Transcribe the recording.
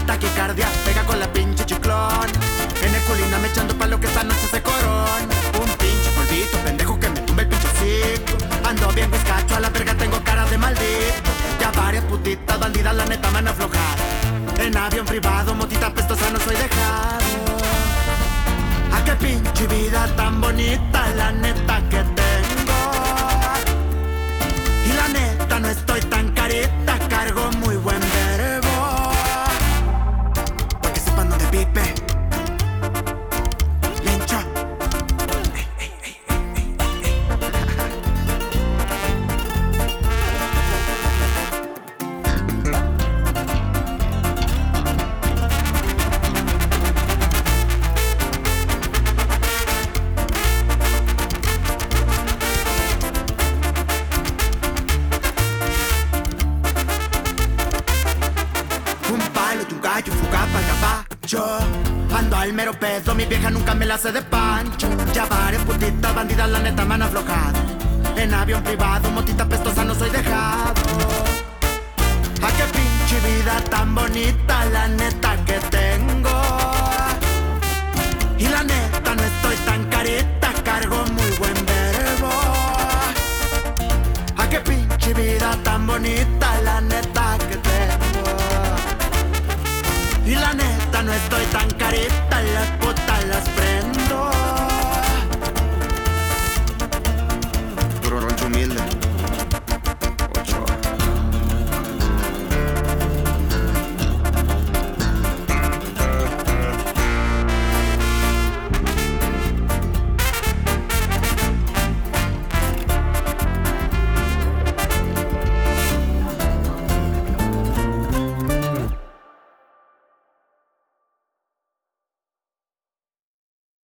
taquicardia, pega con la pinche chiclón. En el culina me echando pa' lo que esta noche se corón. Un pinche polvito, pendejo que me tumbe el pinche hocico. Ando bien bizcacho, a la verga tengo cara de maldito. Ya varias putitas bandidas, la neta me han aflojado. En avión privado, motita pestosa, no soy dejado. A qué pinche vida tan bonita, la neta que tengo. Y la neta no estoy tan carita, cargo muy buen verbo. Pa' que sepan dónde pipe. Lencho. Un palo de un gallo, fuga pa'l gabacho. Ando al mero pedo, mi vieja nunca me la hace de pancho. Ya varias putitas bandidas, la neta me han aflojado. En avión privado, motita pestosa, no soy dejado. A qué pinche vida tan bonita, la neta que tengo. Y la neta no estoy tan carita, cargo muy buen verbo. A qué pinche vida tan bonita,